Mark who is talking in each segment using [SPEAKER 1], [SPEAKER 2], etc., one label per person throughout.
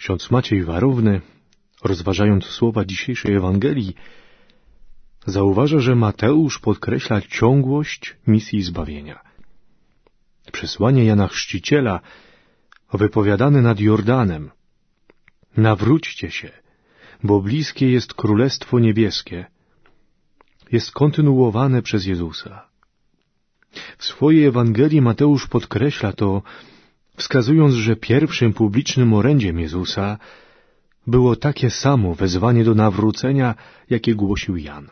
[SPEAKER 1] Ksiądz Maciej Warowny, rozważając słowa dzisiejszej Ewangelii, zauważa, że Mateusz podkreśla ciągłość misji zbawienia. Przesłanie Jana Chrzciciela, wypowiadane nad Jordanem: nawróćcie się, bo bliskie jest Królestwo Niebieskie, jest kontynuowane przez Jezusa. W swojej Ewangelii Mateusz podkreśla to, wskazując, że pierwszym publicznym orędziem Jezusa było takie samo wezwanie do nawrócenia, jakie głosił Jan.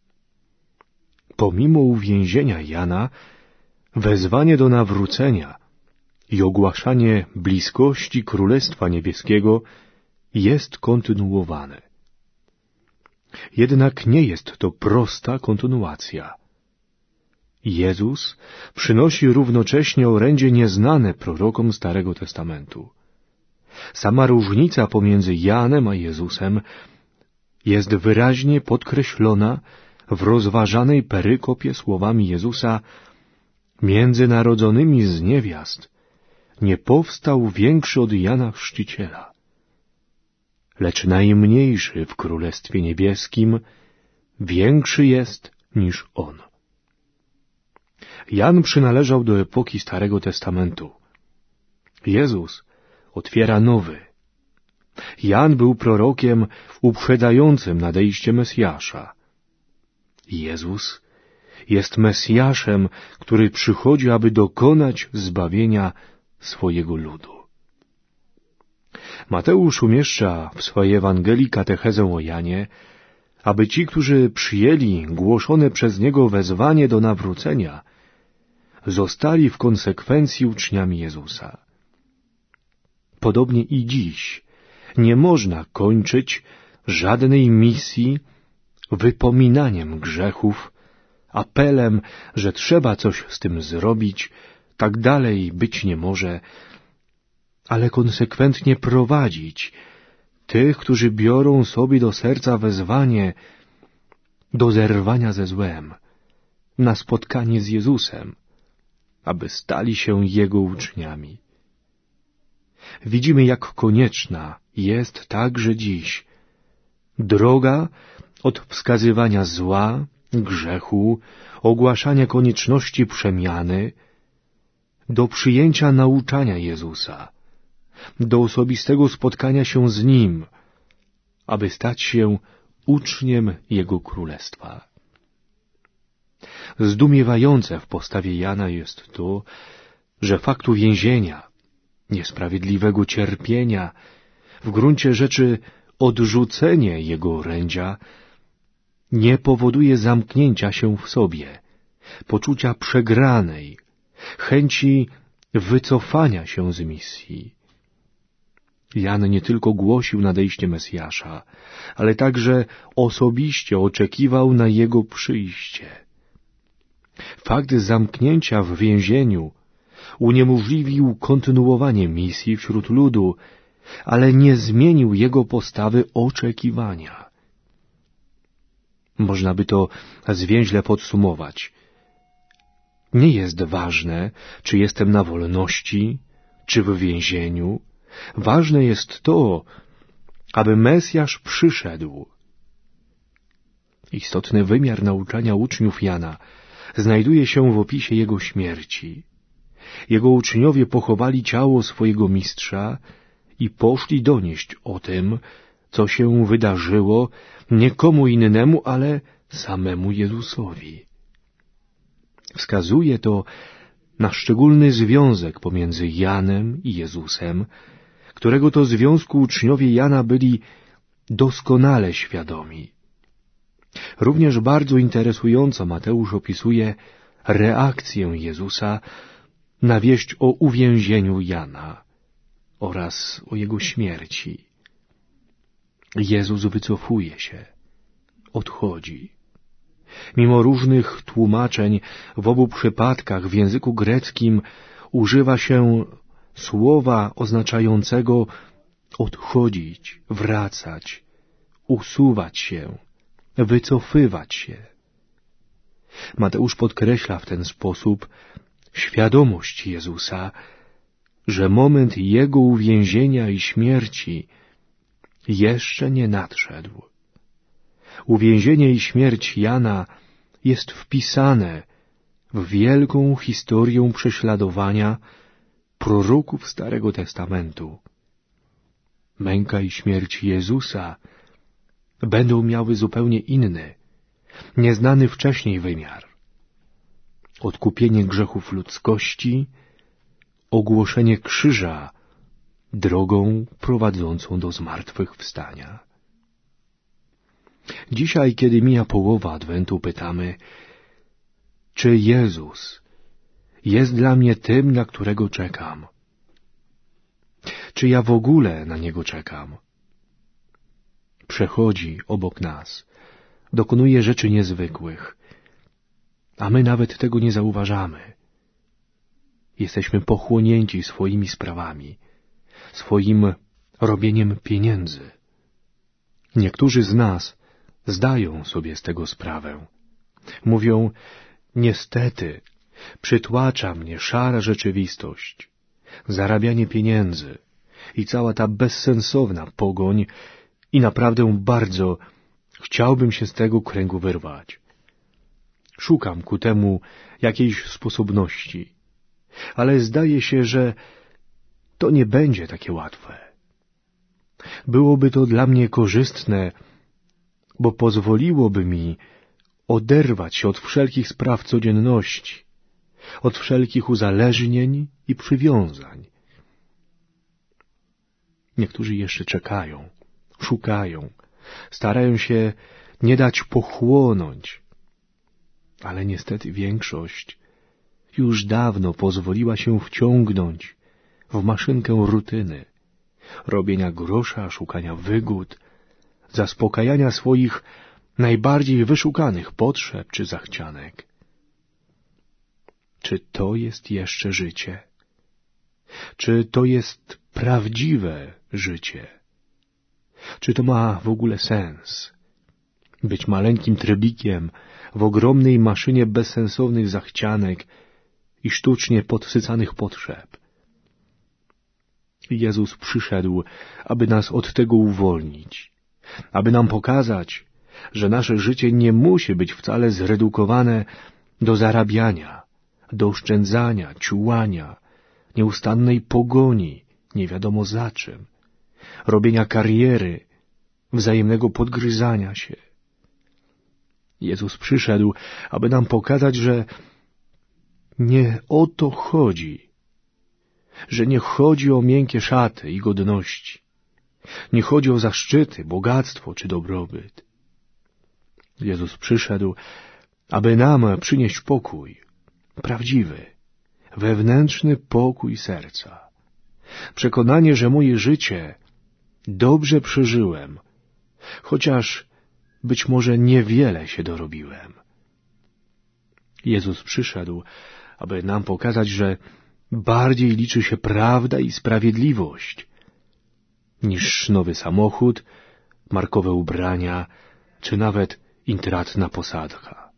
[SPEAKER 1] Pomimo uwięzienia Jana, wezwanie do nawrócenia i ogłaszanie bliskości Królestwa Niebieskiego jest kontynuowane. Jednak nie jest to prosta kontynuacja. Jezus przynosi równocześnie orędzie nieznane prorokom Starego Testamentu. Sama różnica pomiędzy Janem a Jezusem jest wyraźnie podkreślona w rozważanej perykopie słowami Jezusa: między narodzonymi z niewiast nie powstał większy od Jana Chrzciciela, lecz najmniejszy w Królestwie Niebieskim większy jest niż on. Jan przynależał do epoki Starego Testamentu. Jezus otwiera nowy. Jan był prorokiem uprzedzającym nadejście Mesjasza. Jezus jest Mesjaszem, który przychodzi, aby dokonać zbawienia swojego ludu. Mateusz umieszcza w swojej Ewangelii katechezę o Janie, aby ci, którzy przyjęli głoszone przez niego wezwanie do nawrócenia, zostali w konsekwencji uczniami Jezusa. Podobnie i dziś nie można kończyć żadnej misji wypominaniem grzechów, apelem, że trzeba coś z tym zrobić, tak dalej być nie może, ale konsekwentnie prowadzić tych, którzy biorą sobie do serca wezwanie do zerwania ze złem, na spotkanie z Jezusem, aby stali się Jego uczniami. Widzimy, jak konieczna jest także dziś droga od wskazywania zła, grzechu, ogłaszania konieczności przemiany, do przyjęcia nauczania Jezusa, do osobistego spotkania się z Nim, aby stać się uczniem Jego Królestwa. Zdumiewające w postawie Jana jest to, że fakt uwięzienia, niesprawiedliwego cierpienia, w gruncie rzeczy odrzucenie jego orędzia, nie powoduje zamknięcia się w sobie, poczucia przegranej, chęci wycofania się z misji. Jan nie tylko głosił nadejście Mesjasza, ale także osobiście oczekiwał na Jego przyjście. Fakt zamknięcia w więzieniu uniemożliwił kontynuowanie misji wśród ludu, ale nie zmienił jego postawy oczekiwania. Można by to zwięźle podsumować. Nie jest ważne, czy jestem na wolności, czy w więzieniu. Ważne jest to, aby Mesjasz przyszedł. Istotny wymiar nauczania uczniów Jana znajduje się w opisie jego śmierci. Jego uczniowie pochowali ciało swojego mistrza i poszli donieść o tym, co się wydarzyło, nie komu innemu, ale samemu Jezusowi. Wskazuje to na szczególny związek pomiędzy Janem i Jezusem, którego to związku uczniowie Jana byli doskonale świadomi. Również bardzo interesująco Mateusz opisuje reakcję Jezusa na wieść o uwięzieniu Jana oraz o jego śmierci. Jezus wycofuje się, odchodzi. Mimo różnych tłumaczeń w obu przypadkach w języku greckim używa się słowa oznaczającego odchodzić, wracać, usuwać się, wycofywać się. Mateusz podkreśla w ten sposób świadomość Jezusa, że moment jego uwięzienia i śmierci jeszcze nie nadszedł. Uwięzienie i śmierć Jana jest wpisane w wielką historię prześladowania proroków Starego Testamentu. Męka i śmierć Jezusa będą miały zupełnie inny, nieznany wcześniej wymiar. Odkupienie grzechów ludzkości, ogłoszenie krzyża drogą prowadzącą do zmartwychwstania. Dzisiaj, kiedy mija połowa Adwentu, pytamy, czy Jezus jest dla mnie tym, na którego czekam? Czy ja w ogóle na Niego czekam? Przechodzi obok nas, dokonuje rzeczy niezwykłych, a my nawet tego nie zauważamy. Jesteśmy pochłonięci swoimi sprawami, swoim robieniem pieniędzy. Niektórzy z nas zdają sobie z tego sprawę. Mówią, niestety, przytłacza mnie szara rzeczywistość, zarabianie pieniędzy i cała ta bezsensowna pogoń i naprawdę bardzo chciałbym się z tego kręgu wyrwać. Szukam ku temu jakiejś sposobności, ale zdaje się, że to nie będzie takie łatwe. Byłoby to dla mnie korzystne, bo pozwoliłoby mi oderwać się od wszelkich spraw codzienności, od wszelkich uzależnień i przywiązań. Niektórzy jeszcze czekają, szukają, starają się nie dać pochłonąć, ale niestety większość już dawno pozwoliła się wciągnąć w maszynkę rutyny, robienia grosza, szukania wygód, zaspokajania swoich najbardziej wyszukanych potrzeb czy zachcianek. Czy to jest jeszcze życie? Czy to jest prawdziwe życie? Czy to ma w ogóle sens? Być maleńkim trybikiem w ogromnej maszynie bezsensownych zachcianek i sztucznie podsycanych potrzeb. Jezus przyszedł, aby nas od tego uwolnić, aby nam pokazać, że nasze życie nie musi być wcale zredukowane do zarabiania, do oszczędzania, ciułania, nieustannej pogoni, nie wiadomo za czym, robienia kariery, wzajemnego podgryzania się. Jezus przyszedł, aby nam pokazać, że nie o to chodzi, że nie chodzi o miękkie szaty i godności, nie chodzi o zaszczyty, bogactwo czy dobrobyt. Jezus przyszedł, aby nam przynieść pokój, prawdziwy, wewnętrzny pokój serca. Przekonanie, że moje życie dobrze przeżyłem, chociaż być może niewiele się dorobiłem. Jezus przyszedł, aby nam pokazać, że bardziej liczy się prawda i sprawiedliwość niż nowy samochód, markowe ubrania, czy nawet intratna posadka.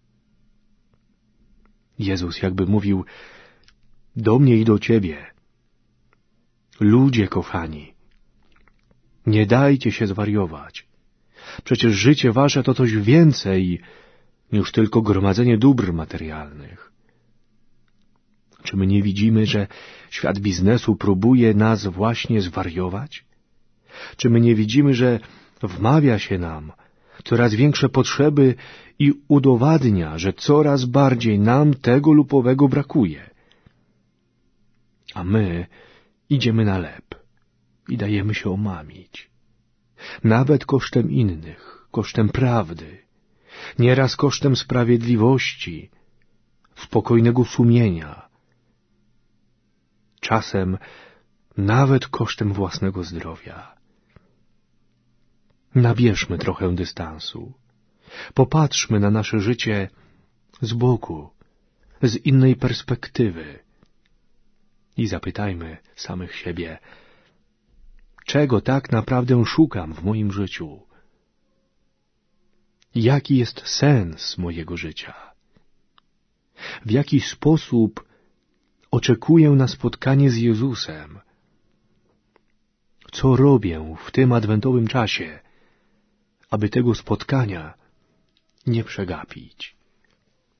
[SPEAKER 1] Jezus jakby mówił do mnie i do ciebie: ludzie kochani, nie dajcie się zwariować. Przecież życie wasze to coś więcej niż tylko gromadzenie dóbr materialnych. Czy my nie widzimy, że świat biznesu próbuje nas właśnie zwariować? Czy my nie widzimy, że wmawia się nam coraz większe potrzeby i udowadnia, że coraz bardziej nam tego lub owego brakuje? A my idziemy na lep i dajemy się omamić. Nawet kosztem innych, kosztem prawdy, nieraz kosztem sprawiedliwości, spokojnego sumienia, czasem nawet kosztem własnego zdrowia. Nabierzmy trochę dystansu. Popatrzmy na nasze życie z boku, z innej perspektywy i zapytajmy samych siebie, czego tak naprawdę szukam w moim życiu? Jaki jest sens mojego życia? W jaki sposób oczekuję na spotkanie z Jezusem. Co robię w tym adwentowym czasie, aby tego spotkania nie przegapić?